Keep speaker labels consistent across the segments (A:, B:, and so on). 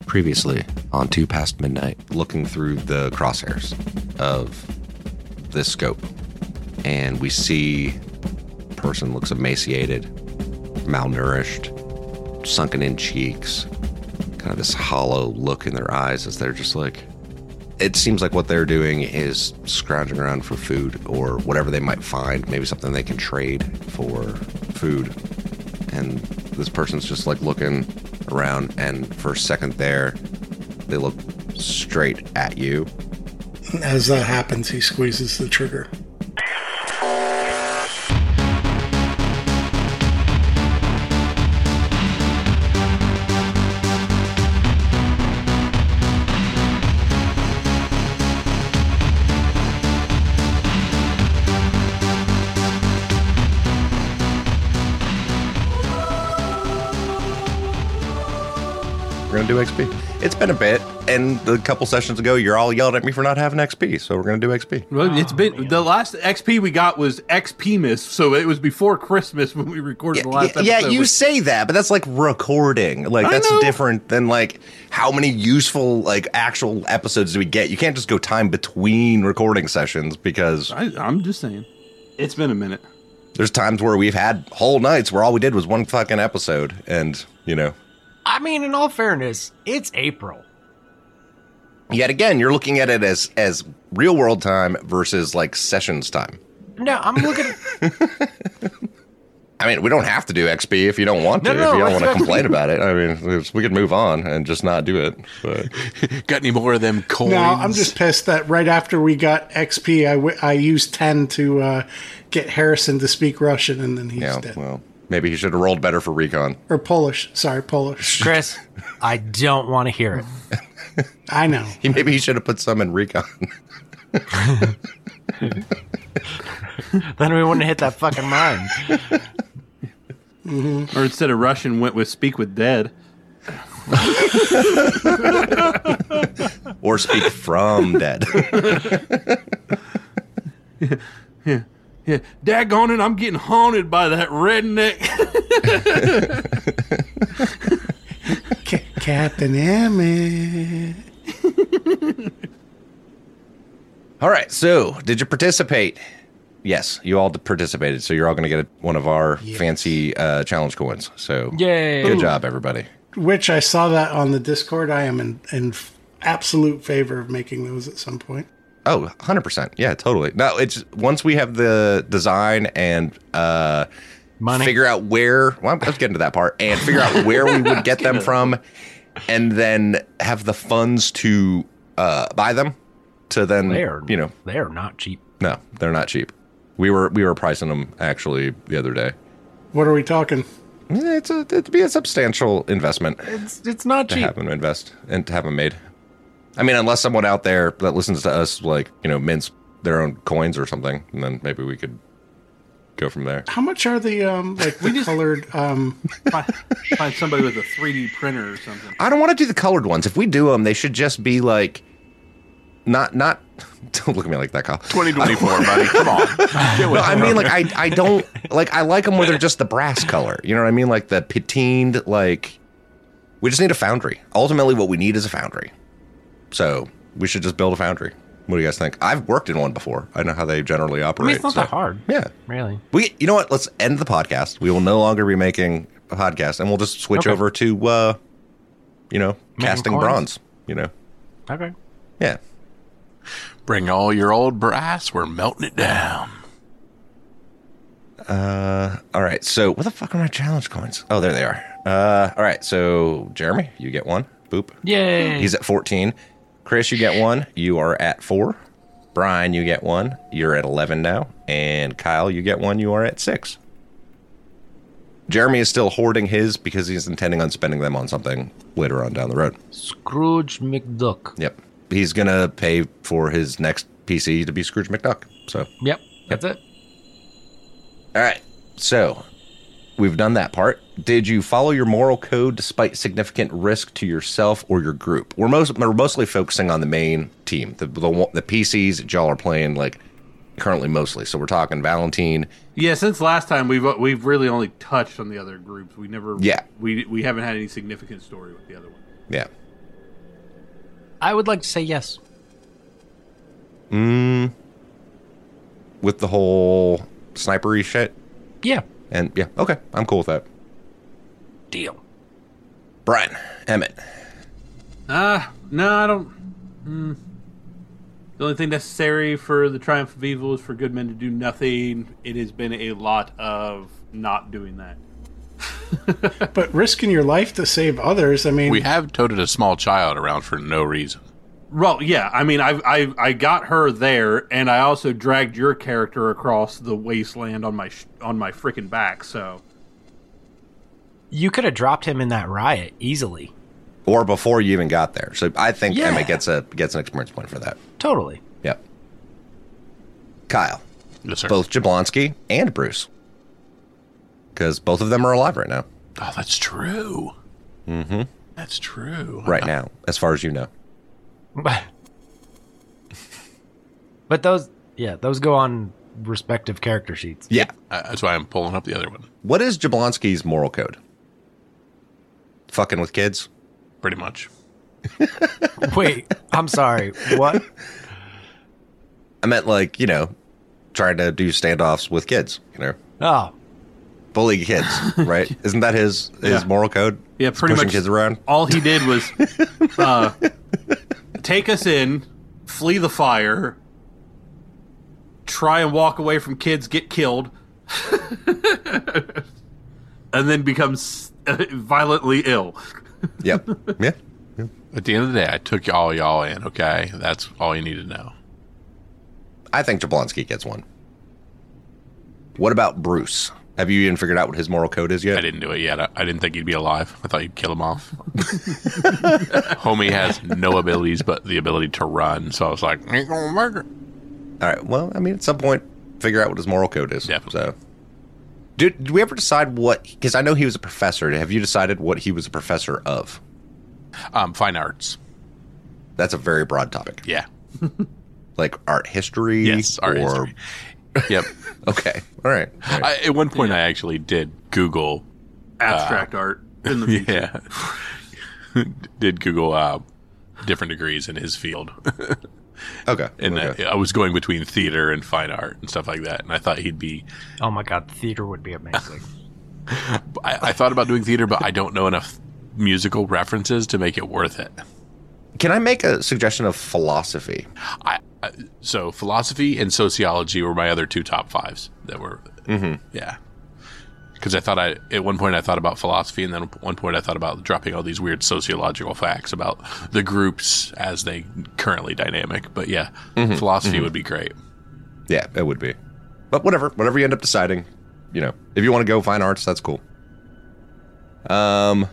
A: Previously on 2 Past Midnight, looking through the crosshairs of this scope, and we see a person looks emaciated, malnourished, sunken in cheeks, kind of this hollow look in their eyes as they're just like, it seems like what they're doing is scrounging around for food or whatever they might find, maybe something they can trade for food. And this person's just like looking around, and for a second there, they look straight at you.
B: As that happens, he squeezes the trigger.
A: We're going to do XP. It's been a bit, and a couple sessions ago, you're all yelled at me for not having XP, so we're going to do XP.
C: Well, it's been the last XP we got was XP-miss, so it was before Christmas when we recorded the last episode.
A: Yeah, you say that, but that's like recording. Like, that's different than like how many useful like actual episodes do we get? You can't just go time between recording sessions because
C: I'm just saying, it's been a minute.
A: There's times where we've had whole nights where all we did was one fucking episode, and you know.
D: I mean, in all fairness, it's April.
A: Yet again, you're looking at it as real world time versus like sessions time.
D: No, I'm looking at...
A: I mean, we don't have to do XP if you don't want to. If you don't want to complain about it. I mean, we could move on and just not do it. But
E: got any more of them coins?
B: No, I'm just pissed that right after we got XP, I used 10 to get Harrison to speak Russian, and then he's dead.
A: Well, maybe he should have rolled better for recon.
B: Or Polish. Sorry, Polish.
D: Chris, I don't want to hear it.
B: I know.
A: Maybe he should have put some in recon.
D: Then we wouldn't hit that fucking mine.
C: Or instead of Russian, went with speak with dead.
A: Or speak from dead.
C: Yeah, daggone it, I'm getting haunted by that redneck.
B: Captain Emmett.
A: All right, so did you participate? Yes, you all participated, so you're all going to get one of our fancy challenge coins. So
D: yay.
A: Good job, everybody.
B: Which I saw that on the Discord. I am in absolute favor of making those at some point.
A: Oh, 100%. Yeah, totally. No, it's once we have the design and
D: money,
A: figure out where, well, let's get into that part, and figure out where we would get them from, and then have the funds to buy them, to then,
D: they're not cheap.
A: No, they're not cheap. We were pricing them, actually, the other day.
B: What are we talking?
A: It'd be a substantial investment.
D: It's not cheap.
A: To have them invest and to have them made. I mean, unless someone out there that listens to us, like, mints their own coins or something, and then maybe we could go from there.
B: How much are the, colored...
C: Find somebody with a 3D printer or something.
A: I don't want to do the colored ones. If we do them, they should just be, like, not don't look at me like that, Kyle.
E: 2024, buddy. Come on.
A: No, I mean, like, I don't, like, I like them where they're just the brass color. You know what I mean? Like, the patined, like, we just need a foundry. Ultimately, what we need is a foundry. So we should just build a foundry. What do you guys think? I've worked in one before. I know how they generally operate.
D: I mean, it's not that hard.
A: Yeah.
D: Really.
A: You know what? Let's end the podcast. We will no longer be making a podcast, and we'll just switch over to, casting
D: coins.
A: bronze,
D: Okay.
A: Yeah.
E: Bring all your old brass. We're melting it down.
A: All right. So what the fuck are my challenge coins? Oh, there they are. All right. So Jeremy, you get one. Boop.
D: Yay.
A: He's at 14. Chris, you get one. You are at 4. Brian, you get one. You're at 11 now. And Kyle, you get one. You are at 6. Jeremy is still hoarding his because he's intending on spending them on something later on down the road.
D: Scrooge McDuck.
A: Yep. He's going to pay for his next PC to be Scrooge McDuck. So.
D: Yep. That's it.
A: All right. So we've done that part. Did you follow your moral code despite significant risk to yourself or your group? We're mostly focusing on the main team, the PCs that y'all are playing, like, currently mostly. So we're talking Valentine.
C: Yeah, since last time we've really only touched on the other groups. We never.
A: Yeah.
C: We haven't had any significant story with the other one.
A: Yeah.
D: I would like to say yes.
A: With the whole snipery shit?
D: Yeah.
A: And yeah, okay. I'm cool with that.
D: Deal.
A: Brian, Emmett.
C: No, I don't. The only thing necessary for the triumph of evil is for good men to do nothing. It has been a lot of not doing that.
B: But risking your life to save others, I mean...
E: We have toted a small child around for no reason.
C: Well, yeah, I mean, I got her there, and I also dragged your character across the wasteland on my freaking back. So
D: You could have dropped him in that riot easily.
A: Or before you even got there. So I think
D: Yeah.
A: Emmett gets an experience point for that.
D: Totally.
A: Yep. Kyle.
E: Yes, sir.
A: Both Jablonski and Bruce. Because both of them are alive right now.
E: Oh, that's true. Mm-hmm. That's true.
A: Right now, as far as you know.
D: But those go on respective character sheets.
A: Yeah.
E: That's why I'm pulling up the other one.
A: What is Jablonski's moral code? Fucking with kids?
E: Pretty much.
D: Wait, I'm sorry. What?
A: I meant like, trying to do standoffs with kids,
D: Oh,
A: bully kids, right? Isn't that his moral code?
C: yeah,
A: Just
C: pretty
A: pushing
C: much.
A: kids around.
C: All he did was take us in, flee the fire, try and walk away from kids, get killed, and then becomes violently ill.
A: Yep. Yeah.
E: At the end of the day, I took all y'all in, okay? That's all you need to know.
A: I think Jablonski gets one. What about Bruce? Have you even figured out what his moral code is yet?
E: I didn't do it yet. I didn't think he'd be alive. I thought you'd kill him off. Homie has no abilities but the ability to run, so I was like, ain't gonna murder.
A: All right. Well, I mean, at some point, figure out what his moral code is.
E: Definitely.
A: So, did we ever decide what? Because I know he was a professor. Have you decided what he was a professor of?
E: Fine arts.
A: That's a very broad topic.
E: Yeah.
A: Like art history.
E: Yes, art history. Yep.
A: Okay. All right.
E: At one point, I actually did Google.
C: Abstract art in the future.
E: Yeah. Did Google different degrees in his field.
A: Okay.
E: And
A: okay.
E: I was going between theater and fine art and stuff like that. And I thought he'd be.
D: oh my God, theater would be amazing.
E: I thought about doing theater, but I don't know enough musical references to make it worth it.
A: Can I make a suggestion of philosophy?
E: So philosophy and sociology were my other two top fives that were. Mm-hmm. Yeah. Because at one point I thought about philosophy, and then at one point I thought about dropping all these weird sociological facts about the groups as they currently dynamic. But yeah, philosophy would be great.
A: Yeah, it would be. But whatever you end up deciding, if you want to go fine arts, that's cool. So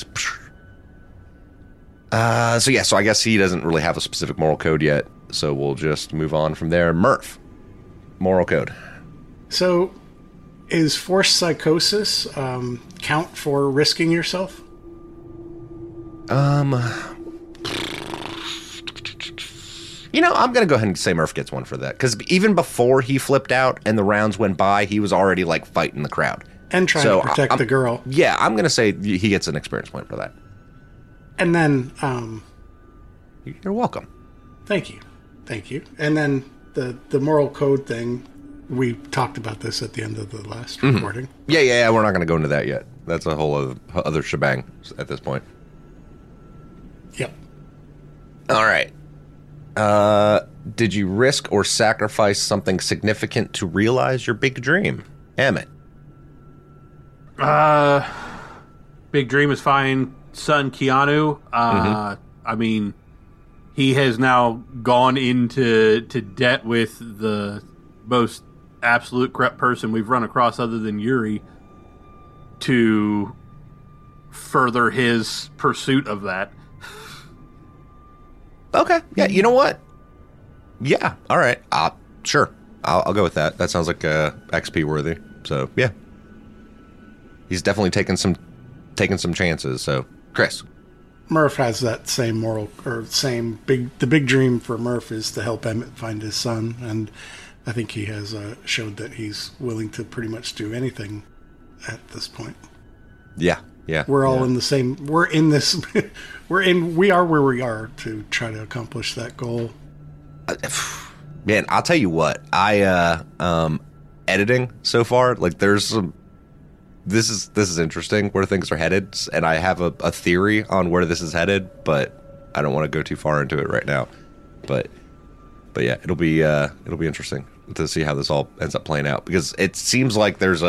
A: I guess he doesn't really have a specific moral code yet. So we'll just move on from there. Murph, moral code.
B: So, is forced psychosis count for risking yourself?
A: I'm going to go ahead and say Murph gets one for that. Because even before he flipped out and the rounds went by, he was already, fighting the crowd.
B: And trying to protect the girl.
A: Yeah, I'm going to say he gets an experience point for that.
B: And then...
A: You're welcome.
B: Thank you. And then the moral code thing, we talked about this at the end of the last recording.
A: Yeah, we're not going to go into that yet. That's a whole other shebang at this point.
B: Yep.
A: All right. Did you risk or sacrifice something significant to realize your big dream? Emmett.
C: Big dream is fine. Son Keanu. I mean, he has now gone into debt with the most absolute corrupt person we've run across other than Yuri to further his pursuit of that.
A: Okay. Yeah, you know what? Yeah, all right. Sure. I'll go with that. That sounds like XP worthy. So, yeah. He's definitely taking some chances. So, Chris.
B: Murph has that same moral, or the big dream for Murph is to help Emmett find his son, and I think he has showed that he's willing to pretty much do anything at this point.
A: Yeah, Yeah.
B: We're all in the same. We're in this. We are where we are to try to accomplish that goal.
A: Man, I'll tell you what. Editing so far, like there's some. This is interesting where things are headed, and I have a theory on where this is headed, but I don't want to go too far into it right now. But yeah, it'll be interesting to see how this all ends up playing out, because it seems like there's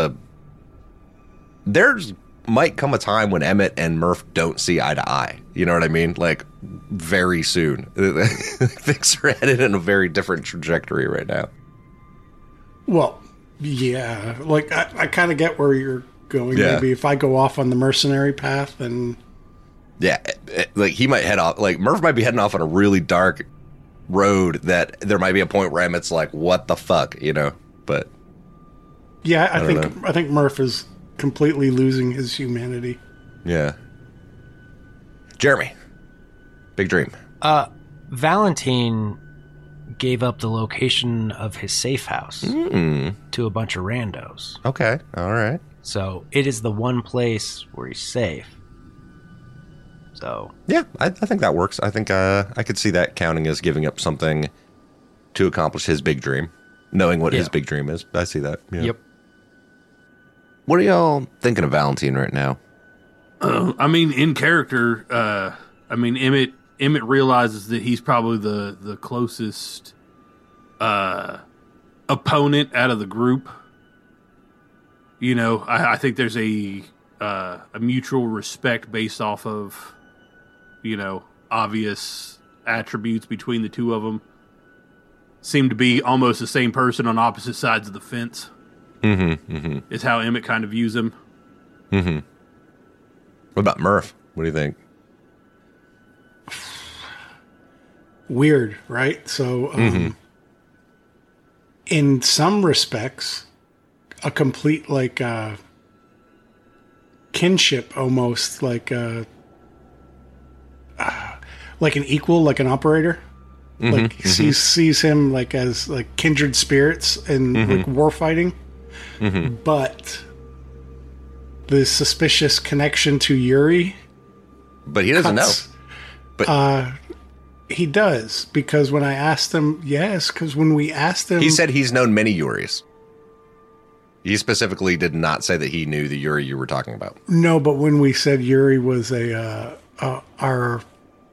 A: might come a time when Emmett and Murph don't see eye to eye. You know what I mean? Like very soon, things are headed in a very different trajectory right now.
B: Well, yeah, like I kind of get where you're going.
A: Yeah.
B: Maybe if I go off on the mercenary path, then
A: yeah, like he might head off. Like Murph might be heading off on a really dark road that there might be a point where Emmett's like, "What the fuck," you know? But
B: yeah,
A: I
B: I think Murph is completely losing his humanity.
A: yeah. Jeremy, big dream.
D: Valentine gave up the location of his safe house to a bunch of randos.
A: Okay, all right.
D: So it is the one place where he's safe. So
A: Yeah, I think that works. I think I could see that counting as giving up something to accomplish his big dream, knowing what his big dream is. I see that. Yeah.
D: Yep.
A: What are y'all thinking of Valentine right now?
C: I mean, in character, Emmett realizes that he's probably the closest opponent out of the group. You know, I think there's a mutual respect based off of, you know, obvious attributes between the two of them. Seem to be almost the same person on opposite sides of the fence. Is how Emmett kind of views him.
A: What about Murph? What do you think?
B: Weird, right? So, in some respects, a complete kinship, almost like an equal, like an operator. Like sees him like as like kindred spirits and like war fighting. But the suspicious connection to Yuri.
A: But he doesn't know. But
B: He does, because when I asked him, because when we asked him,
A: he said he's known many Yuris. He specifically did not say that he knew the Yuri you were talking about.
B: No, but when we said Yuri was our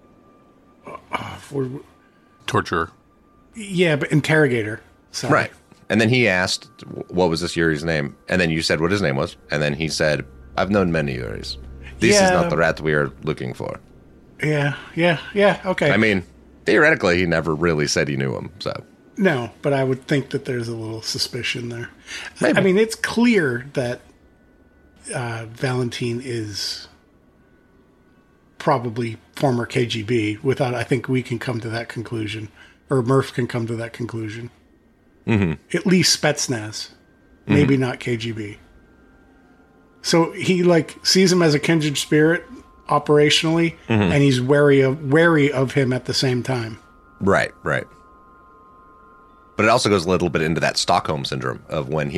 E: Torturer.
B: Yeah, but interrogator. Sorry.
A: Right. And then he asked, what was this Yuri's name? And then you said what his name was. And then he said, I've known many Yuris. This is not the rat we are looking for.
B: Yeah, okay.
A: I mean, theoretically, he never really said he knew him, so.
B: No, but I would think that there's a little suspicion there.
A: Maybe.
B: I mean, it's clear that Valentine is probably former KGB. I think we can come to that conclusion. Or Murph can come to that conclusion. At least Spetsnaz. Maybe not KGB. So he sees him as a kindred spirit operationally, and he's wary of him at the same time.
A: Right. But it also goes a little bit into that Stockholm syndrome of when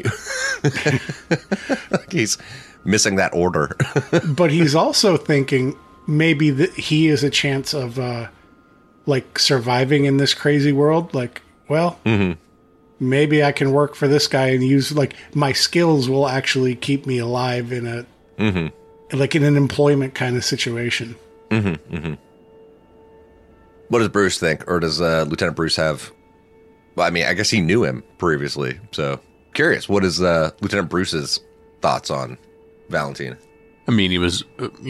A: he's missing that order.
B: But he's also thinking maybe that he is a chance of surviving in this crazy world. Maybe I can work for this guy and use my skills will actually keep me alive in a in an employment kind of situation.
A: What does Bruce think, or does Lieutenant Bruce have? Well, I mean, I guess he knew him previously, so curious. What is Lieutenant Bruce's thoughts on Valentine?
E: I mean, he was,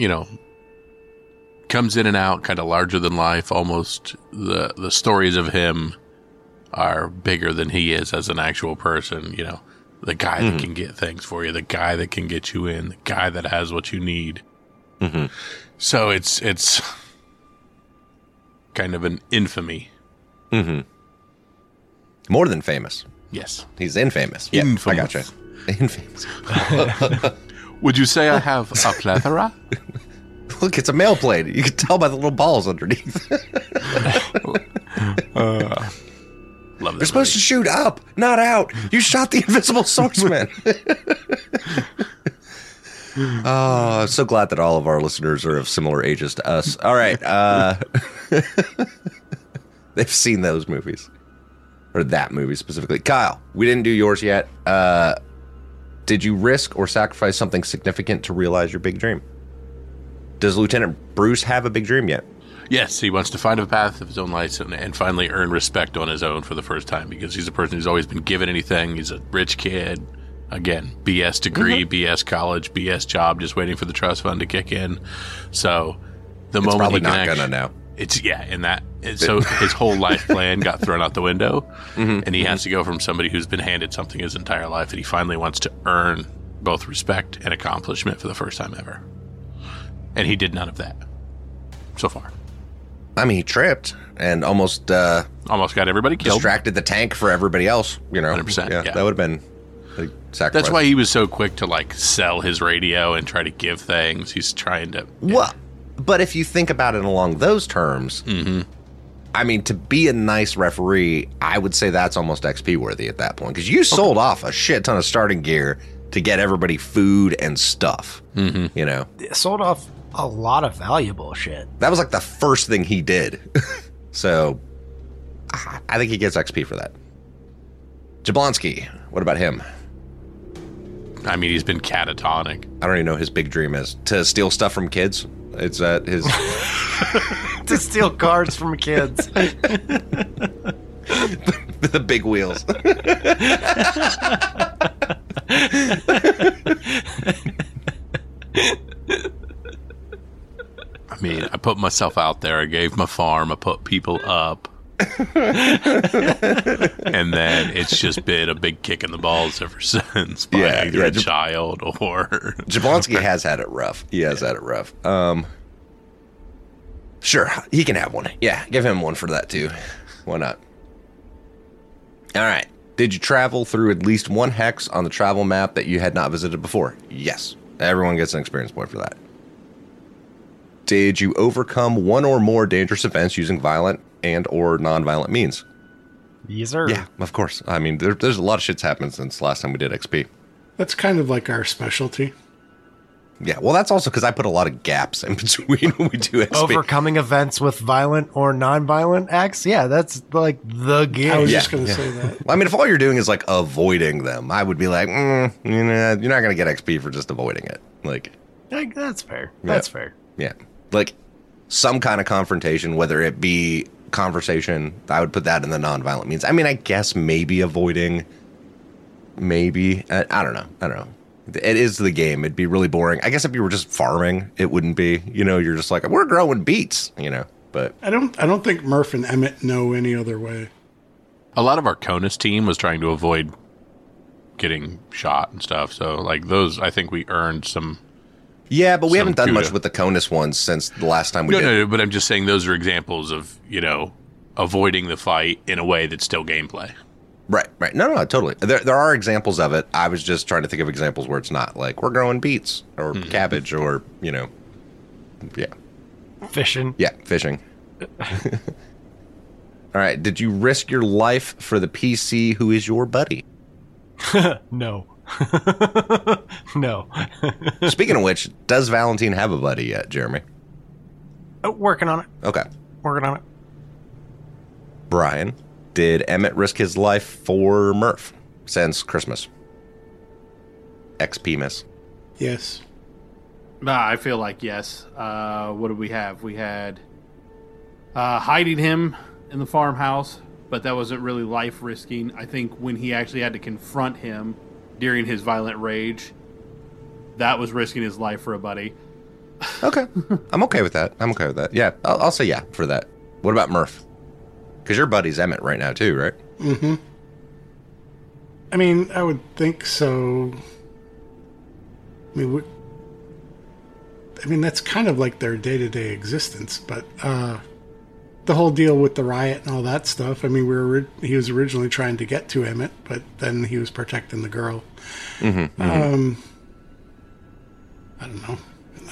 E: comes in and out, kind of larger than life. Almost the stories of him are bigger than he is as an actual person. You know, the guy that can get things for you, the guy that can get you in, the guy that has what you need. So it's kind of an infamy.
A: More than famous.
E: Yes,
A: He's infamous. Yeah,
E: Infamous.
A: I gotcha. Infamous.
E: Would you say I have a plethora?
A: Look, it's a mail plate. You can tell by the little balls underneath.
E: Love that.
A: You're supposed to shoot up, not out. You shot the invisible swordsman. Oh, I'm so glad that all of our listeners are of similar ages to us. All right. They've seen those movies. Or that movie specifically. Kyle, we didn't do yours yet. Did you risk or sacrifice something significant to realize your big dream? Does Lieutenant Bruce have a big dream yet?
E: Yes, he wants to find a path of his own life and finally earn respect on his own for the first time, because he's a person who's always been given anything. He's a rich kid. Again, BS degree, BS college, BS job, just waiting for the trust fund to kick in. So the moment
A: probably
E: he can
A: not gonna know.
E: So his whole life plan got thrown out the window, and he has to go from somebody who's been handed something his entire life, and he finally wants to earn both respect and accomplishment for the first time ever. And he did none of that so far.
A: I mean, he tripped and almost
E: got everybody killed.
A: Distracted the tank for everybody else.
E: 100%. Yeah.
A: That would have been a sacrifice.
E: That's why he was so quick to like sell his radio and try to give things. He's trying to. Yeah.
A: Well, but if you think about it along those terms, I mean, to be a nice referee, I would say that's almost XP worthy at that point, because you sold off a shit ton of starting gear to get everybody food and stuff.
D: Sold off a lot of valuable shit.
A: That was like the first thing he did. So I think he gets XP for that. Jablonski, what about him?
E: I mean, he's been catatonic.
A: I don't even know what his big dream is. To steal stuff from kids? It's his...
D: To steal cars from kids.
A: The big wheels.
E: I mean, I put myself out there. I gave my farm. I put people up. And then it's just been a big kick in the balls ever since by either a child or...
A: Jablonski has had it rough. He has had it rough. Sure, he can have one. Yeah, give him one for that too. Why not? All right. Did you travel through at least one hex on the travel map that you had not visited before? Yes. Everyone gets an experience point for that. Did you overcome one or more dangerous events using violent and or non-violent means?
D: Yes, sir.
A: Yeah, of course. I mean, there's a lot of shit's happened since last time we did XP.
B: That's kind of like our specialty.
A: Yeah, well, that's also because I put a lot of gaps in between when we do XP.
D: Overcoming events with violent or non-violent acts? Yeah, that's like the game.
B: I was just going to say that.
A: Well, I mean, if all you're doing is like avoiding them, I would be like, you're not going to get XP for just avoiding it. Like,
D: that's fair. That's fair.
A: Yeah. Like some kind of confrontation, whether it be conversation, I would put that in the non-violent means. I mean, I guess maybe avoiding, maybe. I don't know. It is the game. It'd be really boring. I guess if you were just farming, it wouldn't be. You're just like, we're growing beets, But
B: I don't think Murph and Emmett know any other way.
E: A lot of our CONUS team was trying to avoid getting shot and stuff. So, like, those, I think we earned some...
A: Yeah, but we haven't done much with the CONUS ones since the last time we did.
E: No, but I'm just saying those are examples of, avoiding the fight in a way that's still gameplay.
A: Right. No, totally. There are examples of it. I was just trying to think of examples where it's not like we're growing beets or cabbage or, yeah.
D: Fishing.
A: Yeah, fishing. All right. Did you risk your life for the PC who is your buddy?
D: No. No.
A: Speaking of which, does Valentine have a buddy yet, Jeremy?
D: Working on it.
A: Okay.
D: Working on it.
A: Brian, did Emmett risk his life for Murph since Christmas? XP miss.
B: Yes.
C: I feel like yes. What did we have? We had hiding him in the farmhouse, but that wasn't really life risking. I think when he actually had to confront him during his violent rage, that was risking his life for a buddy.
A: Okay. I'm okay with that. Yeah, I'll say yeah for that. What about Murph? Because your buddy's Emmett right now too, right?
B: Mm-hmm. I mean, I would think so. I mean, that's kind of like their day-to-day existence, but the whole deal with the riot and all that stuff, I mean, he was originally trying to get to Emmett, but then he was protecting the girl.
A: Mm-hmm.
B: I don't know.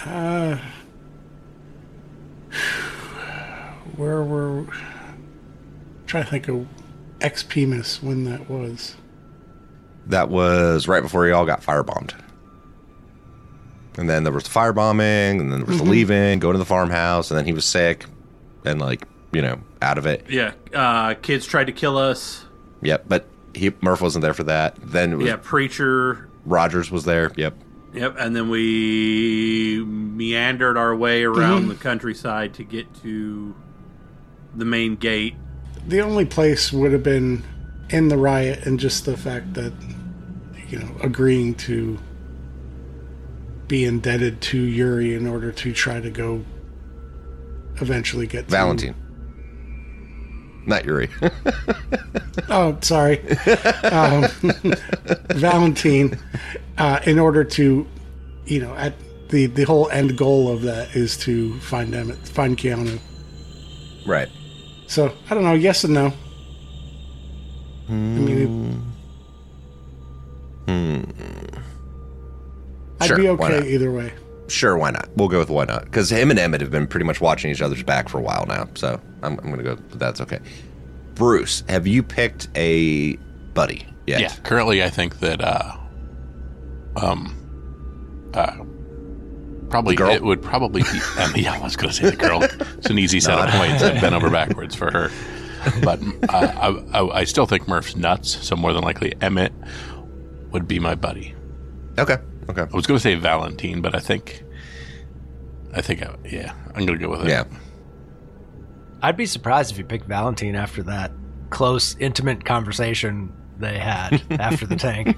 B: Where were... trying to think of XP miss when that was.
A: That was right before you all got firebombed. And then there was the firebombing, and then there was the leaving, going to the farmhouse, and then he was sick and, like, you know, out of it.
C: Yeah. Kids tried to kill us.
A: Yep, but Murph wasn't there for that. Then it was
C: Preacher.
A: Rogers was there. Yep.
C: Yep, and then we meandered our way around the countryside to get to the main gate.
B: The only place would have been in the riot, and just the fact that, you know, agreeing to be indebted to Yuri in order to try to go eventually get to
A: Valentine. Not Yuri.
B: Oh, sorry. Valentine, in order to, you know, at the whole end goal of that is to find Keanu.
A: Right.
B: So, I don't know, yes and no. I mean, I'd
A: Sure,
B: be
A: why not?
B: okay either way.
A: Sure, why not? We'll go with why not. Because him and Emmett have been pretty much watching each other's back for a while now. So I'm going to go with that's okay. Bruce, have you picked a buddy yet?
E: Yeah, currently I think that probably
A: The girl?
E: it would probably be yeah, I was going to say the girl. It's an easy set of points. I've been over backwards for her. But I still think Murph's nuts, so more than likely Emmett would be my buddy.
A: Okay.
E: I was going to say Valentine, but I think I'm going to go with it.
A: Yeah.
D: I'd be surprised if you picked Valentine after that close, intimate conversation they had after the tank.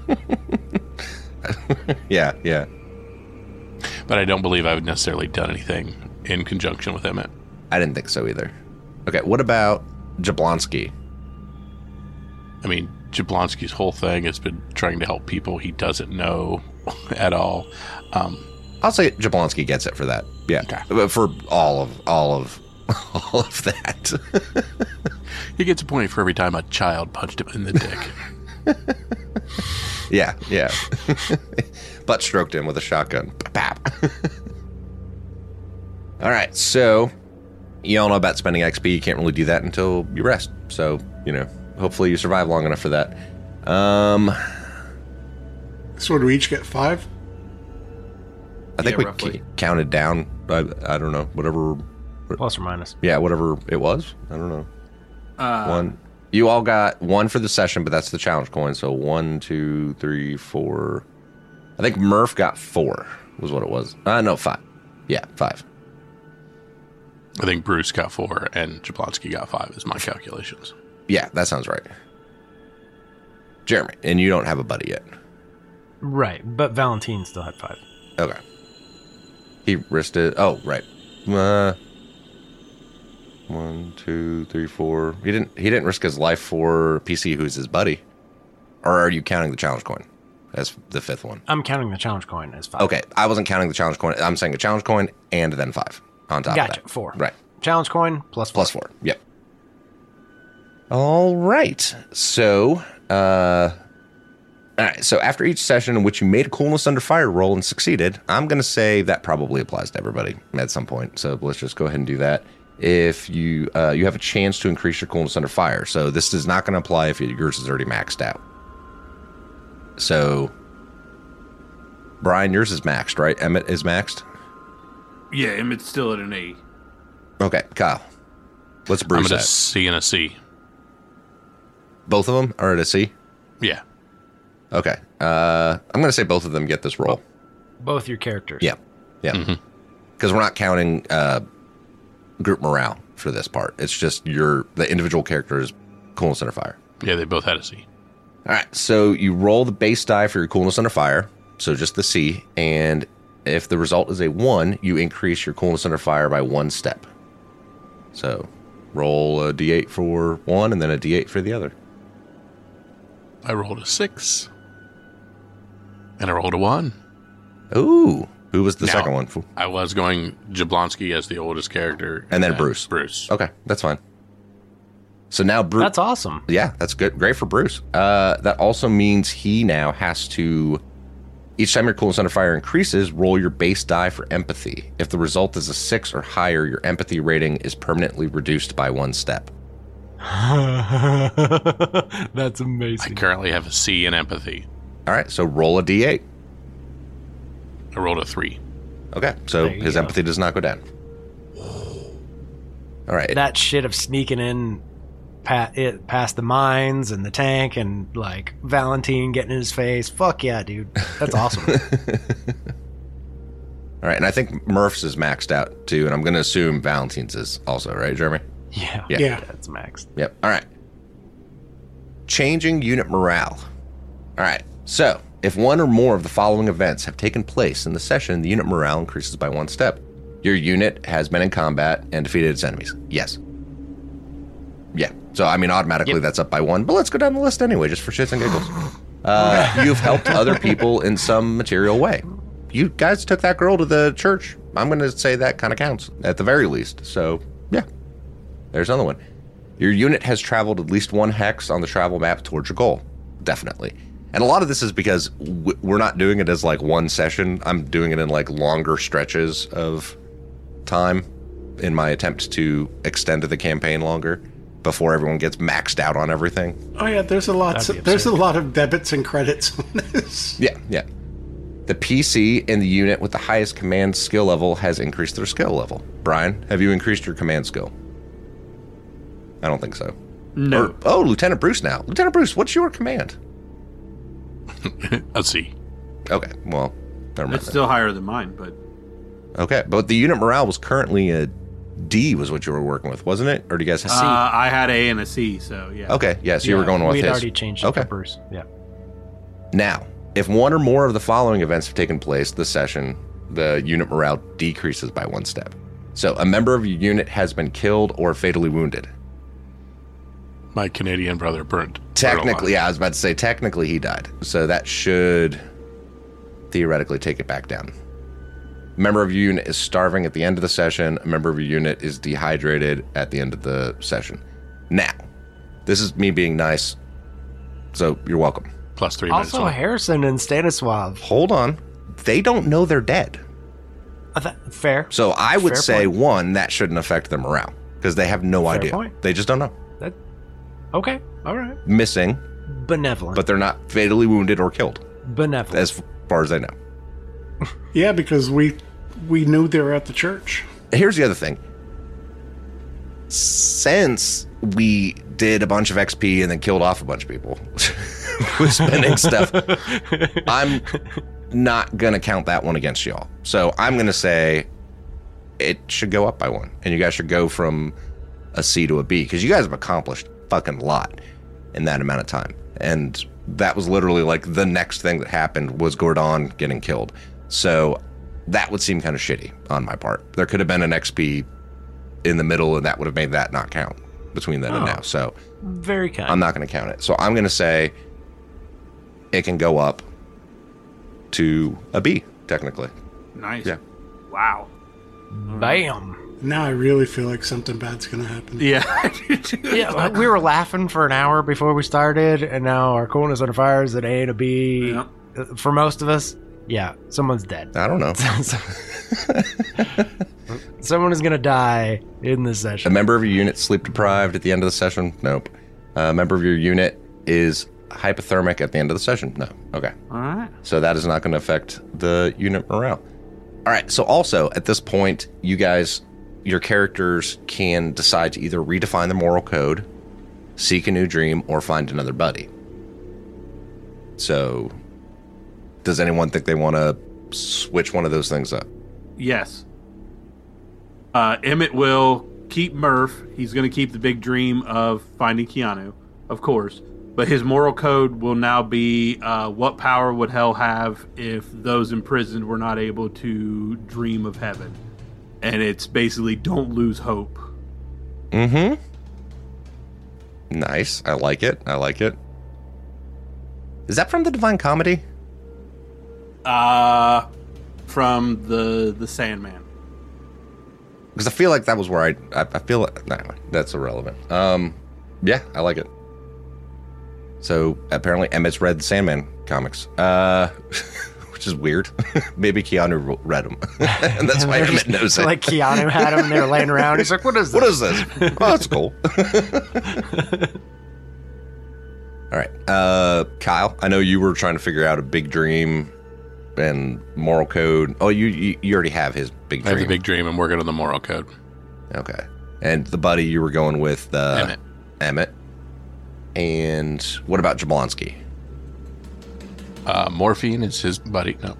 A: Yeah.
E: But I don't believe I've necessarily done anything in conjunction with Emmett.
A: I didn't think so either. Okay, what about Jablonski?
E: I mean, Jablonski's whole thing has been trying to help people he doesn't know at all.
A: I'll say Jablonski gets it for that. Yeah.
E: Okay.
A: But for all of that.
E: He gets a point for every time a child punched him in the dick.
A: Yeah. Butt stroked him with a shotgun. Pap. All right, so you all know about spending XP. You can't really do that until you rest. So, you know, hopefully you survive long enough for that.
B: So do we each get 5?
A: I think
C: Yeah,
A: we
C: roughly.
A: counted down. I don't know, whatever.
D: Plus or minus.
A: Yeah, whatever it was. I don't know. One. You all got 1 for the session, but that's the challenge coin. So 1, 2, 3, 4. I think Murph got 4 was what it was. No, 5. Yeah, 5.
E: I think Bruce got 4 and Jablonski got 5 is my calculations.
A: Yeah, that sounds right. Jeremy, and you don't have a buddy yet.
D: Right, but Valentine still had 5.
A: Okay. He risked it. Oh, right. 1, 2, 3, 4. He didn't risk his life for PC, who's his buddy. Or are you counting the challenge coin as the 5th one?
D: I'm counting the challenge coin as 5.
A: Okay, I wasn't counting the challenge coin. I'm saying a challenge coin and then 5 on top of
D: Gotcha,
A: that.
D: 4.
A: Right.
D: Challenge coin plus 4.
A: Plus 4. Yep. All right. So, all right. So after each session in which you made a coolness under fire roll and succeeded, I'm going to say that probably applies to everybody at some point. So let's just go ahead and do that. If you you have a chance to increase your coolness under fire, so this is not going to apply if yours is already maxed out. So, Brian, yours is maxed, right? Emmett is maxed.
C: Yeah, Emmett's still at an A.
A: Okay, Kyle. What's Bruce
E: I'm at a
A: at?
E: C and a C.
A: Both of them are at a C?
E: Yeah.
A: Okay. I'm going to say both of them get this roll.
D: Both your characters.
A: Yeah. Because we're not counting group morale for this part. It's just the individual character's coolness under fire.
E: Yeah, they both had a C.
A: All right. So you roll the base die for your coolness under fire. So just the C. And if the result is a 1, you increase your coolness under fire by 1 step. So roll a D8 for one and then a D8 for the other.
E: I rolled a 6. And I rolled a 1.
A: Ooh. Who was the
E: Now,
A: second one?
E: I was going Jablonski as the oldest character.
A: And then Bruce. Okay, that's fine. So now Bruce...
D: That's awesome.
A: Yeah, that's good. Great for Bruce. That also means he now has to... Each time your coolness under fire increases, roll your base die for empathy. If the result is a 6 or higher, your empathy rating is permanently reduced by 1 step.
D: That's
E: I
D: amazing.
E: currently have a C in empathy.
A: All right, so roll a D8.
E: I rolled a 3.
A: Okay, so
D: There you
A: his
D: go.
A: empathy does not go down. All right.
D: That shit of sneaking in past the mines and the tank and like Valentine getting in his face. Fuck yeah, dude. That's awesome.
A: All right, and I think Murph's is maxed out too, and I'm going to assume Valentine's is also, right, Jeremy?
D: Yeah.
B: Yeah.
D: That's max.
A: Yep. All right. Changing unit morale. All right. So, if one or more of the following events have taken place in the session, the unit morale increases by 1 step. Your unit has been in combat and defeated its enemies. Yes. Yeah. So, I mean, automatically that's up by 1, but let's go down the list anyway, just for shits and giggles. You've helped other people in some material way. You guys took that girl to the church. I'm going to say that kind of counts, at the very least. So, yeah. There's another one. Your unit has traveled at least 1 hex on the travel map towards your goal. Definitely. And a lot of this is because we're not doing it as like one session. I'm doing it in like longer stretches of time in my attempt to extend the campaign longer before everyone gets maxed out on everything.
B: Oh yeah, there's a lot.
D: That'd be
B: There's a
D: absurd.
B: lot of debits and credits on this.
A: Yeah, yeah. The PC in the unit with the highest command skill level has increased their skill level. Brian, have you increased your command skill? I don't think so.
C: No.
A: Lieutenant Bruce now. Lieutenant Bruce, what's your command?
E: Let's see.
A: Okay, well, never mind.
C: It's still higher than mine, but
A: Okay, but the unit morale was currently a D was what you were working with, wasn't it? Or do you guys have C?
C: I had A and a C, so yeah.
A: Okay, yeah, so you were going with
D: We'd
A: his.
D: already changed it
A: Okay.
D: for Bruce. Yeah.
A: Now, if one or more of the following events have taken place this session, the unit morale decreases by 1 step. So, a member of your unit has been killed or fatally wounded.
E: My Canadian brother burned.
A: Technically, yeah, I was about to say, technically he died. So that should theoretically take it back down. A member of your unit is starving at the end of the session. A member of your unit is dehydrated at the end of the session. Now, this is me being nice, so you're welcome.
E: Plus 3 minutes.
D: Also, Harrison and Stanislav.
A: Hold on. They don't know they're dead.
D: Fair.
A: So I would
D: Fair
A: say,
D: point.
A: one, that shouldn't affect their morale because they have no idea.
D: point.
A: They just don't know.
D: Okay. All right.
A: Missing,
D: Benevolent.
A: but they're not fatally wounded or killed,
D: Benevolent.
A: as far as I know.
B: Yeah, because we knew they were at the church.
A: Here's the other thing. Since we did a bunch of XP and then killed off a bunch of people with spending stuff, I'm not going to count that one against y'all. So I'm going to say it should go up by 1. And you guys should go from a C to a B because you guys have accomplished fucking lot in that amount of time. And that was literally like the next thing that happened was Gordon getting killed. So that would seem kind of shitty on my part. There could have been an XP in the middle and that would have made that not count between then and now. So
D: Very kind.
A: I'm not going to count it. So I'm going to say it can go up to a B, technically.
C: Nice.
A: Yeah.
C: Wow.
D: Bam.
B: Now I really feel like something bad's going to happen.
C: Yeah.
D: Yeah, we were laughing for an hour before we started, and now our coolness under fire is at A to B.
C: Yep.
D: For most of us, yeah, someone's dead.
A: I don't know.
D: Someone is going to die in this
A: A
D: session.
A: member of your unit sleep deprived at the end of the session? Nope. A member of your unit is hypothermic at the end of the session? No. Okay.
C: All right.
A: So that is not going to affect the unit morale. All right. So also at this point, you guys, your characters can decide to either redefine the moral code, seek a new dream, or find another buddy. So does anyone think they want to switch one of those things up?
C: Yes. Emmett will keep Murph. He's going to keep the big dream of finding Keanu, of course. But his moral code will now be what power would hell have if those imprisoned were not able to dream of heaven? And it's basically don't lose hope.
A: Mm-hmm. Nice. I like it. I like it. Is that from the Divine Comedy?
C: From the Sandman.
A: Because I feel like that was where I feel like, anyway, that's irrelevant. Yeah, I like it. So apparently Emmett's read the Sandman comics, which is weird. Maybe Keanu read them, and that's why Emmett knows it.
D: Like Keanu had them, and they were laying around. He's like, "What is this?
A: What is this? Oh, that's cool." All right, Kyle. I know you were trying to figure out a big dream and moral code. Oh, you already have his big
E: I
A: dream.
E: have the big dream. I'm working on the moral code.
A: Okay. And the buddy you were going with Emmett. And what about Jablonski?
E: Morphine is his buddy. No.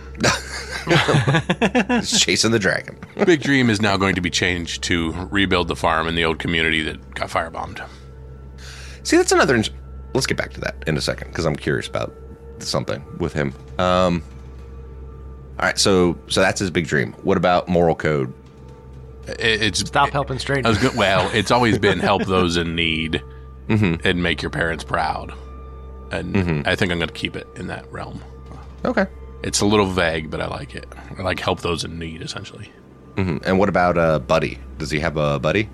A: He's chasing the dragon.
E: Big dream is now going to be changed to rebuild the farm in the old community that got firebombed.
A: See, that's another. Let's get back to that in a second because I'm curious about something with him. All right, so that's his big dream. What about moral code?
D: Stop helping strangers.
E: Well, it's always been help those in need and make your parents proud. And I think I'm going to keep it in that realm.
A: Okay.
E: It's a little vague, but I like it. I like help those in need, essentially.
A: And what about buddy? Does he have a buddy?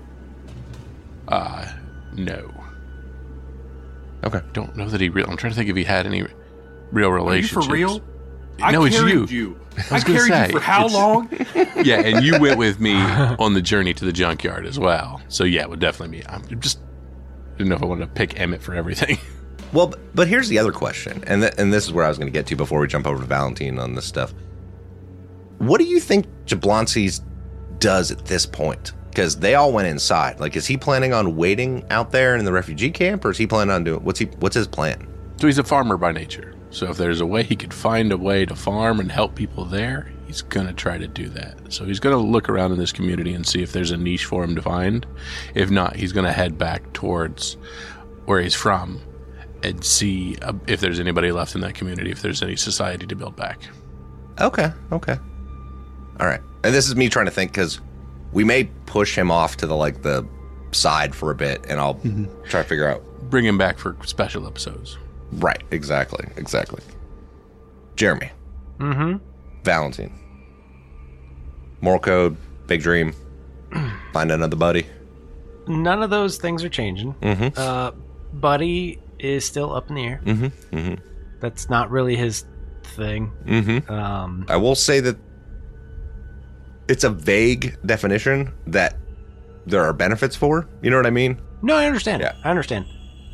E: No.
A: Okay.
E: Don't know that he I'm trying to think if he had any real relationships.
C: Are you for real?
E: No,
C: I
E: it's
C: carried
E: you.
C: I carried you for how long?
E: Yeah, and you went with me on the journey to the junkyard as well. So yeah, it would definitely be. I just didn't know if I wanted to pick Emmett for everything.
A: Well, but here's the other question, and this is where I was going to get to before we jump over to Valentine on this stuff. What do you think Jablonski's does at this point? Because they all went inside. Like, is he planning on waiting out there in the refugee camp, or is he planning on doing what's his plan?
E: So he's a farmer by nature. So if there's a way he could find a way to farm and help people there, he's going to try to do that. So he's going to look around in this community and see if there's a niche for him to find. If not, he's going to head back towards where he's from and see if there's anybody left in that community, if there's any society to build back.
A: Okay. All right. And this is me trying to think, because we may push him off to the side for a bit, and I'll try to figure out.
E: Bring him back for special episodes.
A: Right. Exactly. Jeremy. Valentine. Moral code, big dream, find another buddy.
D: None of those things are changing. Buddy is still up in the air. That's not really his thing.
A: I will say that it's a vague definition that there are benefits for. You know what I mean?
D: No, I understand.
A: Yeah.
D: I understand.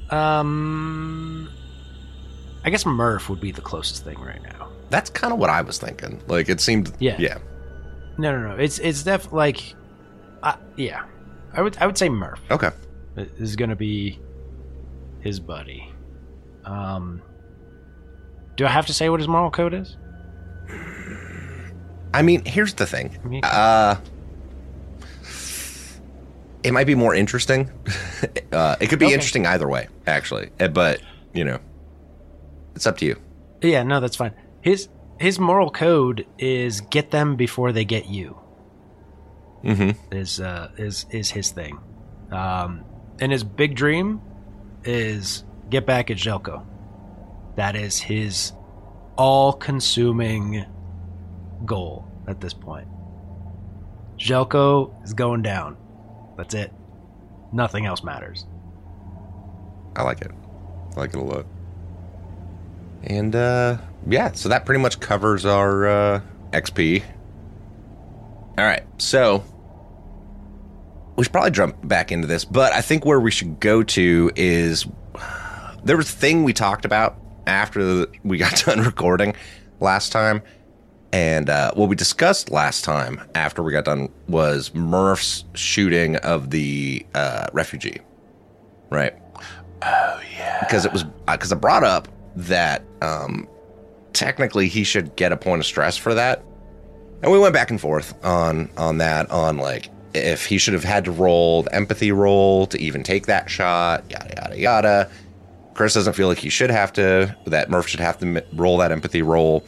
D: I guess Murph would be the closest thing right now.
A: That's kind of what I was thinking. Like, it seemed.
D: Yeah. No. It's definitely like, yeah. I would say Murph.
A: Okay.
D: Is going to be his buddy. Do I have to say what his moral code is?
A: I mean, here's the thing. It might be more interesting. It could be interesting either way, actually. But, it's up to you.
D: Yeah, no, that's fine. His moral code is get them before they get you. Is his thing. And his big dream is get back at Jelko. That is his all-consuming goal at this point. Jelko is going down. That's it. Nothing else matters.
A: I like it. I like it a lot. And, so that pretty much covers our XP. All right, so we should probably jump back into this, but I think where we should go to is there was a thing we talked about after we got done recording last time. And what we discussed last time after we got done was Murph's shooting of the refugee, right?
E: Oh, yeah.
A: Because it was because I brought up that technically he should get a point of stress for that. And we went back and forth on that, on like if he should have had to roll the empathy roll to even take that shot, yada, yada, yada. Chris doesn't feel like he should have to, that Murph should have to roll that empathy roll.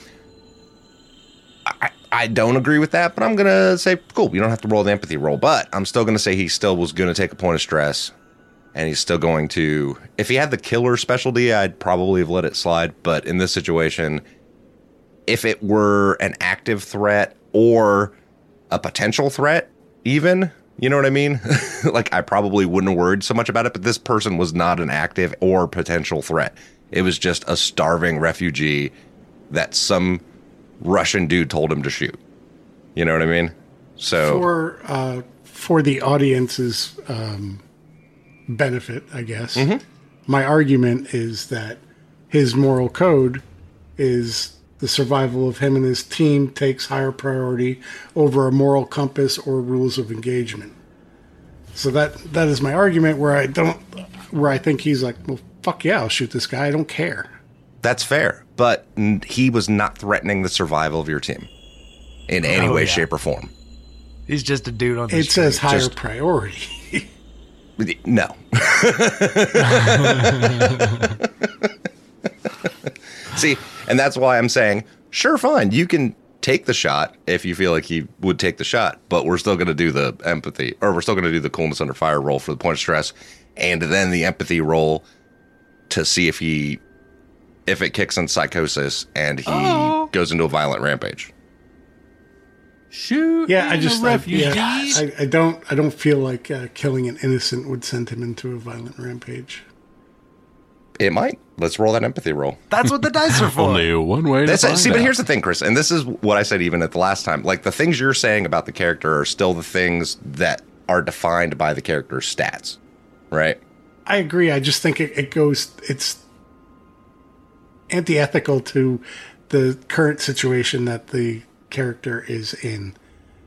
A: I don't agree with that, but I'm going to say, cool, you don't have to roll the empathy roll. But I'm still going to say he still was going to take a point of stress. And he's still going to, if he had the killer specialty, I'd probably have let it slide. But in this situation, if it were an active threat or a potential threat, even, you know what I mean? Like, I probably wouldn't have worried so much about it. But this person was not an active or potential threat. It was just a starving refugee that some Russian dude told him to shoot. You know what I mean? So
B: for the audience's benefit, I guess, my argument is that his moral code is The survival of him and his team takes higher priority over a moral compass or rules of engagement. So that is my argument where I think he's like, well, fuck yeah, I'll shoot this guy. I don't care.
A: That's fair, but he was not threatening the survival of your team in any way, shape, or form.
D: He's just a dude on the
B: It
D: street.
B: says higher priority.
A: No. See, and that's why I'm saying, sure, fine, you can take the shot if you feel like he would take the shot, but we're still going to do the empathy, or we're still going to do the coolness under fire roll for the point of stress, and then the empathy roll to see if it kicks in psychosis and he goes into a violent rampage.
C: Shoot!
B: Yeah, I just
C: refugees.
B: I don't feel like killing an innocent would send him into a violent rampage.
A: It might. Let's roll that empathy roll.
D: That's what the dice are for.
E: Only one way to find
A: See, but
E: out.
A: here's the thing, Chris, and this is what I said even at the last time. Like, the things you're saying about the character are still the things that are defined by the character's stats, right?
B: I agree. I just think it's anti-ethical to the current situation that the character is in.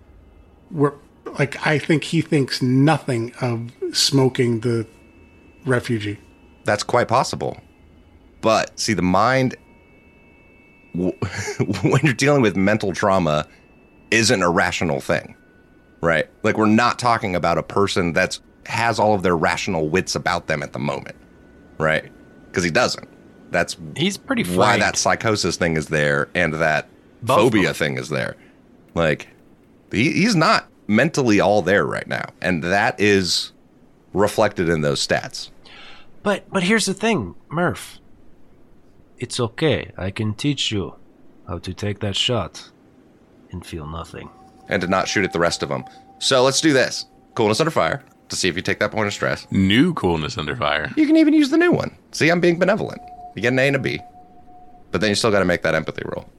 B: I think he thinks nothing of smoking the refugee.
A: That's quite possible. But, see, the mind, when you're dealing with mental trauma, isn't a rational thing, right? Like, we're not talking about a person that has all of their rational wits about them at the moment, right? Because he doesn't.
D: He's pretty
A: why
D: framed.
A: that psychosis thing is there and that
D: Both
A: phobia
D: of them.
A: thing is there. Like, he's not mentally all there right now. And that is reflected in those stats.
D: But here's the thing, Murph. It's okay. I can teach you how to take that shot and feel nothing.
A: And to not shoot at the rest of them. So let's do this. Coolness under fire to see if you take that point of stress.
E: New coolness under fire.
A: You can even use the new one. See, I'm being benevolent. You get an A and a B. But then you still got to make that empathy roll.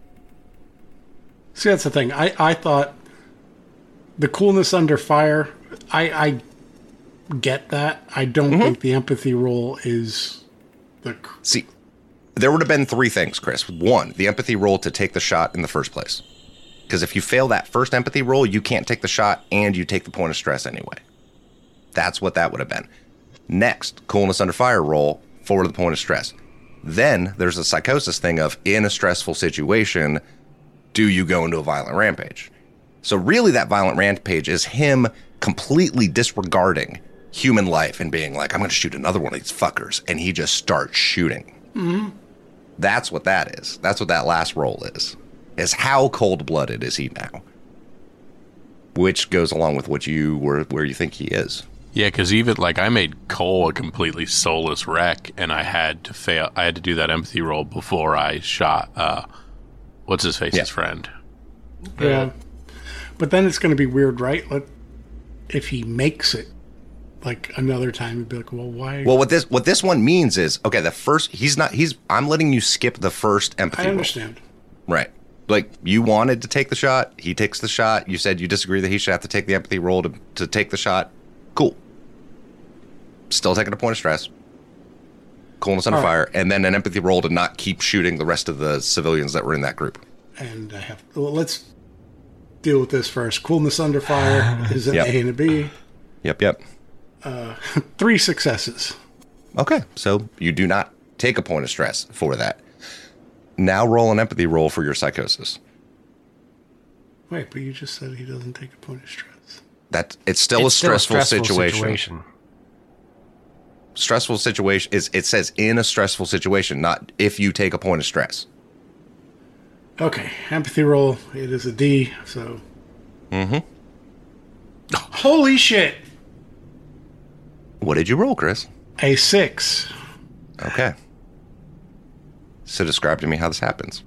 B: See, that's the thing. I thought the coolness under fire, I get that. I don't think the empathy roll is the...
A: See, there would have been three things, Chris. One, the empathy roll to take the shot in the first place. Because if you fail that first empathy roll, you can't take the shot and you take the point of stress anyway. That's what that would have been. Next, coolness under fire roll for the point of stress. Then there's a psychosis thing of, in a stressful situation, do you go into a violent rampage? So really that violent rampage is him completely disregarding human life and being like, I'm going to shoot another one of these fuckers. And he just starts shooting. Mm-hmm. That's what that is. That's what that last roll is how cold-blooded is he now? Which goes along with what where you think he is.
E: Yeah, because even like I made Cole a completely soulless wreck, and I had to fail. I had to do that empathy roll before I shot. What's his face's friend?
B: Yeah. But then it's going to be weird, right? If he makes it like another time, you'd be like, well, why?
A: Well, what this one means is, okay, the first, I'm letting you skip the first empathy roll.
B: I understand.
A: Right. Like, you wanted to take the shot. He takes the shot. You said you disagree that he should have to take the empathy roll to take the shot. Cool. Still taking a point of stress. Coolness under fire. And then an empathy roll to not keep shooting the rest of the civilians that were in that group.
B: And let's deal with this first. Coolness under fire is an A and a B.
A: Yep.
B: 3 successes.
A: Okay. So you do not take a point of stress for that. Now roll an empathy roll for your psychosis.
B: Wait, but you just said he doesn't take a point of stress.
A: It's still a stressful situation. Stressful situation it says in a stressful situation, not if you take a point of stress.
B: Okay, empathy roll. It is a D, so. Holy shit!
A: What did you roll, Chris?
B: A 6.
A: Okay. So describe to me how this happens.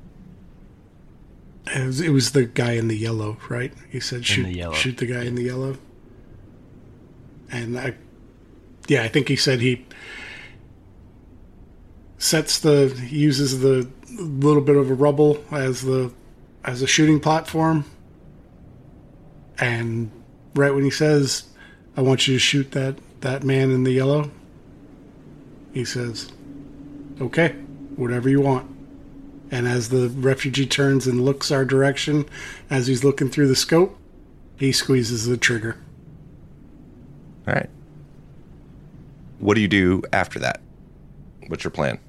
B: It was the guy in the yellow, right? He said shoot the guy in the yellow. And I think he said he uses the little bit of a rubble as a shooting platform. And right when he says, I want you to shoot that man in the yellow, he says, okay, whatever you want. And as the refugee turns and looks our direction, as he's looking through the scope, he squeezes the trigger.
A: All right. What do you do after that? What's your plan?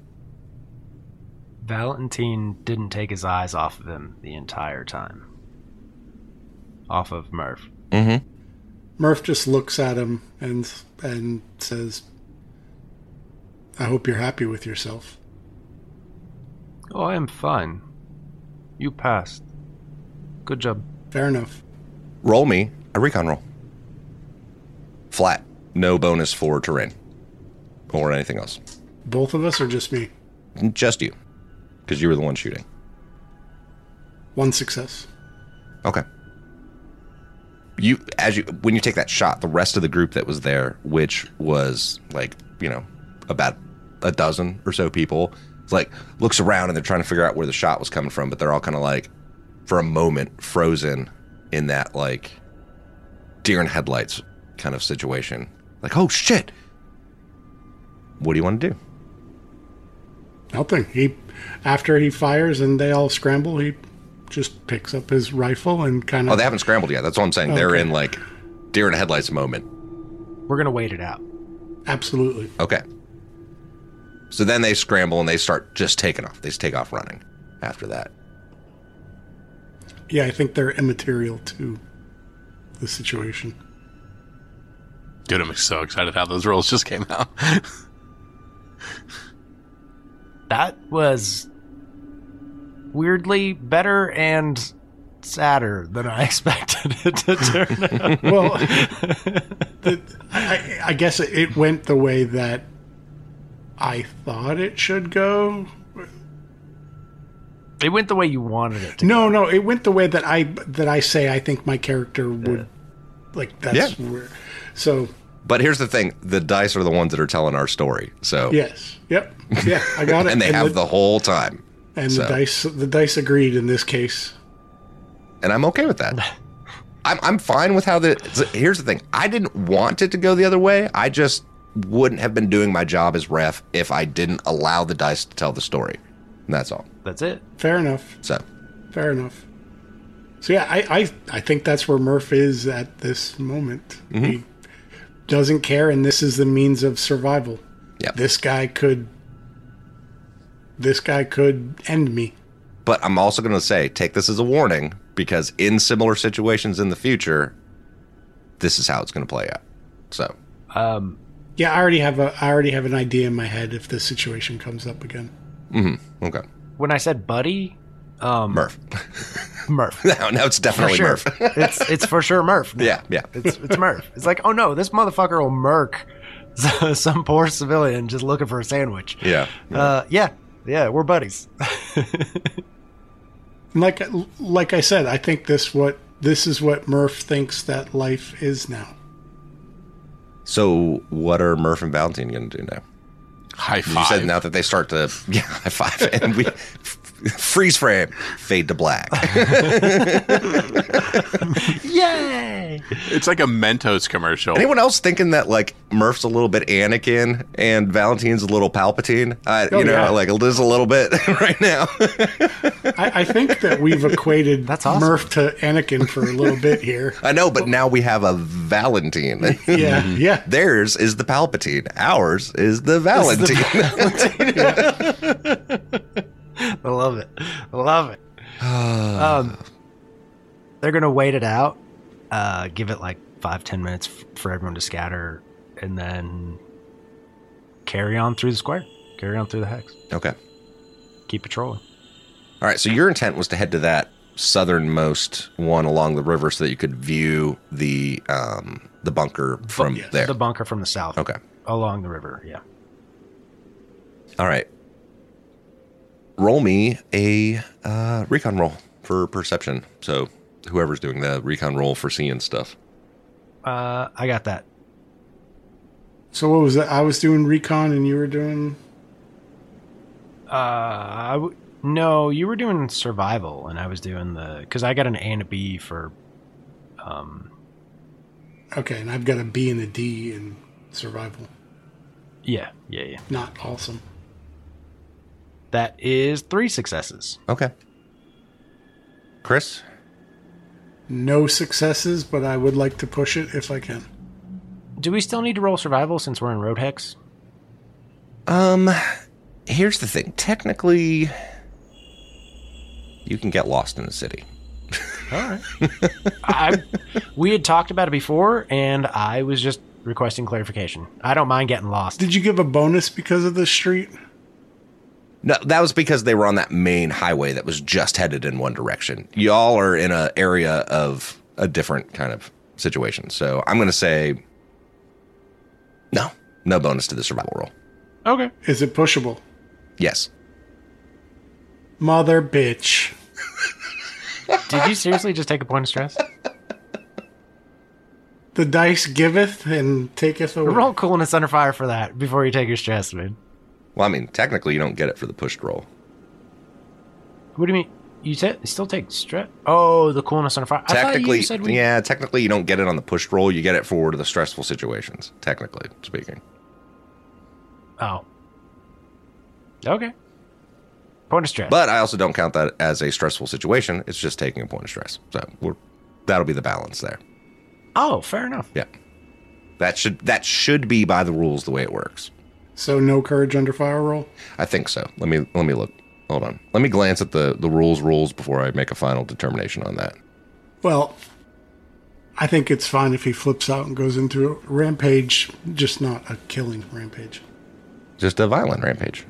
D: Valentine didn't take his eyes off of him the entire time. Off of Murph.
A: Mm-hmm.
B: Murph just looks at him and says, I hope you're happy with yourself.
D: Oh, I am fine. You passed. Good job.
B: Fair enough.
A: Roll me a recon roll. Flat. No bonus for terrain. Or anything else.
B: Both of us or just me?
A: Just you. Because you were the one shooting.
B: 1 success.
A: Okay. When you take that shot, the rest of the group that was there, which was like, about a dozen or so people, like looks around and they're trying to figure out where the shot was coming from, but they're all kind of like, for a moment, frozen in that like deer in headlights kind of situation. Like, oh shit. What do you want to do?
B: Nothing. After he fires and they all scramble, he just picks up his rifle and kind of...
A: Oh, they haven't scrambled yet. That's what I'm saying. Okay. They're in like deer in headlights moment.
D: We're going to wait it out.
B: Absolutely.
A: Okay. So then they scramble and they start just taking off. They just take off running after that.
B: Yeah, I think they're immaterial to the situation.
E: Dude, I'm so excited how those rolls just came out.
D: That was weirdly better and sadder than I expected it to turn out.
B: Well, I guess it went the way that I thought it should go.
D: It went the way you wanted it to.
B: No, it went the way that I say I think my character would. Like that's where. So.
A: But here's the thing: the dice are the ones that are telling our story. So.
B: Yes. Yep. Yeah, I got it.
A: And they have the whole time.
B: And the dice agreed in this case.
A: And I'm okay with that. I'm fine with how here's the thing. I didn't want it to go the other way. I just wouldn't have been doing my job as ref if I didn't allow the dice to tell the story. And that's all.
D: That's it.
B: Fair enough. Fair enough. So yeah, I think that's where Murph is at this moment. Mm-hmm. He doesn't care, and this is the means of survival.
A: Yep.
B: This guy could end me.
A: But I'm also going to say, take this as a warning, because in similar situations in the future, this is how it's going to play out. So,
B: yeah, I already have an idea in my head if this situation comes up again.
A: Mm-hmm. Okay.
D: When I said buddy,
A: Murph.
B: Murph.
A: No, it's definitely
D: sure.
A: Murph.
D: it's for sure Murph.
A: Yeah.
D: It's Murph. It's like, oh no, this motherfucker will murk some poor civilian just looking for a sandwich.
A: Yeah.
D: Yeah, we're buddies.
B: Like I said, I think this is what Murph thinks that life is now.
A: So what are Murph and Valentine going to do now?
E: High five.
A: You said now that they start to high five, and we freeze frame, fade to black.
D: Yay!
E: It's like a Mentos commercial.
A: Anyone else thinking that like Murph's a little bit Anakin and Valentine's a little Palpatine? Like there's a little bit right now.
B: I think that we've equated
D: That's awesome.
B: Murph to Anakin for a little bit here.
A: I know, but now we have a Valentine.
B: Yeah.
A: Theirs is the Palpatine. Ours is the Valentine.
D: I love it. They're going to wait it out, give it like 5-10 minutes for everyone to scatter, and then carry on through the square, carry on through the hex.
A: Okay.
D: Keep patrolling.
A: All right, so your intent was to head to that southernmost one along the river so that you could view the bunker from there.
D: The bunker from the south.
A: Okay.
D: Along the river, yeah.
A: All right. Roll me a recon roll for perception. So whoever's doing the recon roll for seeing stuff.
D: I got that.
B: So what was that? I was doing recon and you were doing...
D: No, you were doing survival and I was doing because I got an A and a B for...
B: Okay, and I've got a B and a D in survival.
D: Yeah.
B: Not awesome.
D: That is 3 successes.
A: Okay. Chris?
B: No successes, but I would like to push it if I can.
D: Do we still need to roll survival since we're in Road Hex?
A: Here's the thing. Technically, you can get lost in the city.
D: All right. We had talked about it before, and I was just requesting clarification. I don't mind getting lost.
B: Did you give a bonus because of the street?
A: No, that was because they were on that main highway that was just headed in one direction. Y'all are in an area of a different kind of situation. So I'm going to say no bonus to the survival roll.
D: Okay.
B: Is it pushable?
A: Yes.
B: Mother bitch.
D: Did you seriously just take a point of stress?
B: The dice giveth and taketh away.
D: Roll coolness under fire for that before you take your stress, man.
A: Well, I mean, technically, you don't get it for the pushed roll.
D: What do you mean? You still take stress? Oh, the coolness under fire.
A: Technically, technically, you don't get it on the pushed roll. You get it for the stressful situations, technically speaking.
D: Oh. Okay. Point of stress.
A: But I also don't count that as a stressful situation. It's just taking a point of stress. So that'll be the balance there.
D: Oh, fair enough.
A: Yeah. That should be by the rules the way it works.
B: So no courage under fire roll?
A: I think so. Let me look. Hold on. Let me glance at the rules before I make a final determination on that.
B: Well, I think it's fine if he flips out and goes into a rampage, just not a killing rampage.
A: Just a violent rampage.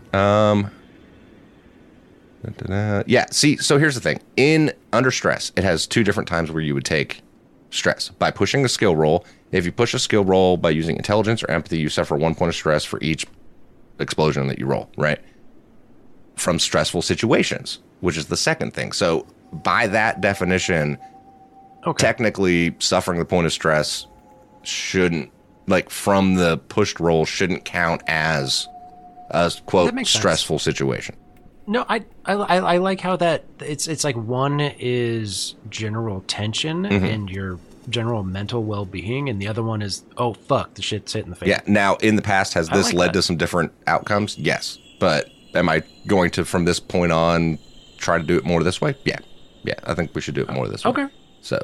A: Yeah, see, so here's the thing. Under stress, it has 2 different times where you would take stress. By pushing a skill roll, if you push a skill roll by using intelligence or empathy, you suffer 1 point of stress for each explosion that you roll, right? From stressful situations, which is the second thing. So by that definition, technically suffering the point of stress shouldn't, from the pushed roll, shouldn't count as a, quote, stressful situation.
D: No, I like how that it's like one is general tension and your general mental well-being, and the other one is, oh fuck, the shit's hitting the face.
A: Yeah. Now, in the past, has this led to some different outcomes? Yes. But am I going to, from this point on, try to do it more this way? Yeah. Yeah. I think we should do it more this way.
D: Okay.
A: So.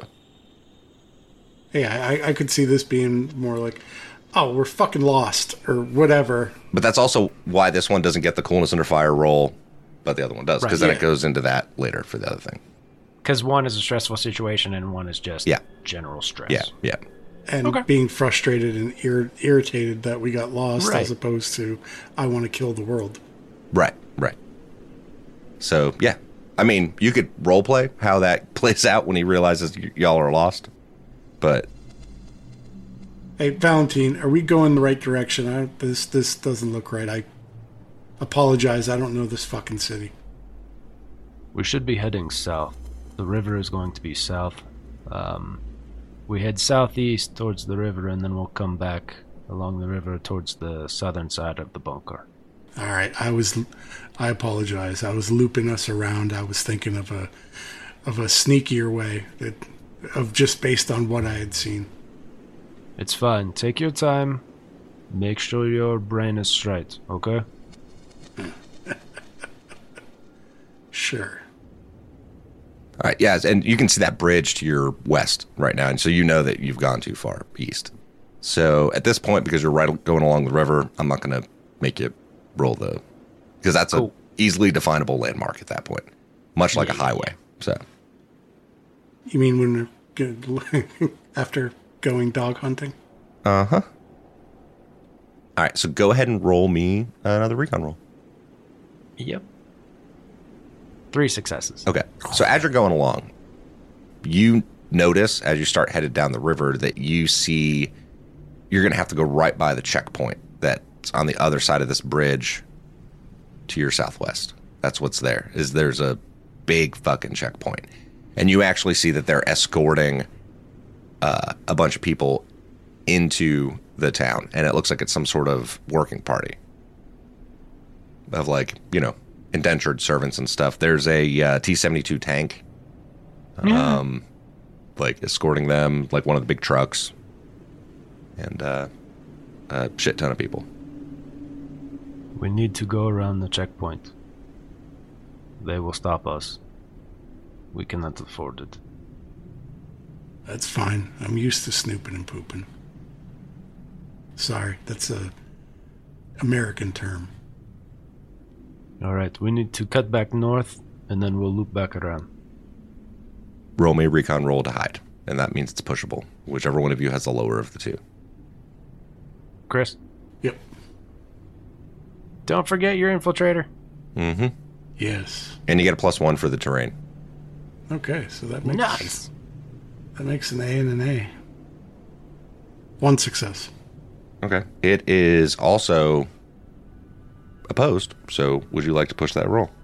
B: Yeah, I could see this being more like, oh, we're fucking lost or whatever.
A: But that's also why this one doesn't get the coolness under fire roll, but the other one does, because then it goes into that later for the other thing.
D: Because one is a stressful situation and one is just general stress.
A: Yeah, yeah.
B: And being frustrated and irritated that we got lost as opposed to, I want to kill the world.
A: Right, right. So, yeah. I mean, you could role play how that plays out when he realizes y'all are lost, but...
B: Hey, Valentine, are we going the right direction? This doesn't look right. I apologize. I don't know this fucking city.
D: We should be heading south. The river is going to be south. We head southeast towards the river, and then we'll come back along the river towards the southern side of the bunker.
B: All right. I apologize. I was looping us around. I was thinking of a sneakier way of just based on what I had seen.
D: It's fine. Take your time. Make sure your brain is straight, okay?
B: Sure.
A: All right, yeah, and you can see that bridge to your west right now, and so you know that you've gone too far east. So at this point, because you're going along the river, I'm not going to make you roll because that's a easily definable landmark at that point, much like a highway. So.
B: You mean when we're after going dog hunting?
A: Uh-huh. All right, so go ahead and roll me another recon roll.
D: Yep. 3 successes.
A: Okay, so as you're going along, you notice as you start headed down the river that you see you're going to have to go right by the checkpoint that's on the other side of this bridge to your southwest. That's what's there. There's a big fucking checkpoint. And you actually see that they're escorting a bunch of people into the town, and it looks like it's some sort of working party of indentured servants and stuff. There's a T-72 tank escorting them, one of the big trucks, and a shit ton of people.
D: We need to go around the checkpoint. they will stop us. We cannot afford it.
B: That's fine. I'm used to snooping and pooping. Sorry, that's a American term.
D: All right, we need to cut back north, and then we'll loop back around.
A: Roll me a recon roll to hide, and that means it's pushable. Whichever one of you has the lower of the two.
D: Chris,
B: Yep.
D: don't forget your infiltrator.
A: Mm-hmm.
B: Yes.
A: And you get a +1 for the terrain.
B: Okay, so that makes
D: Nice.
B: that makes an A and an A. 1 success.
A: Okay. It is also opposed, so would you like to push that roll?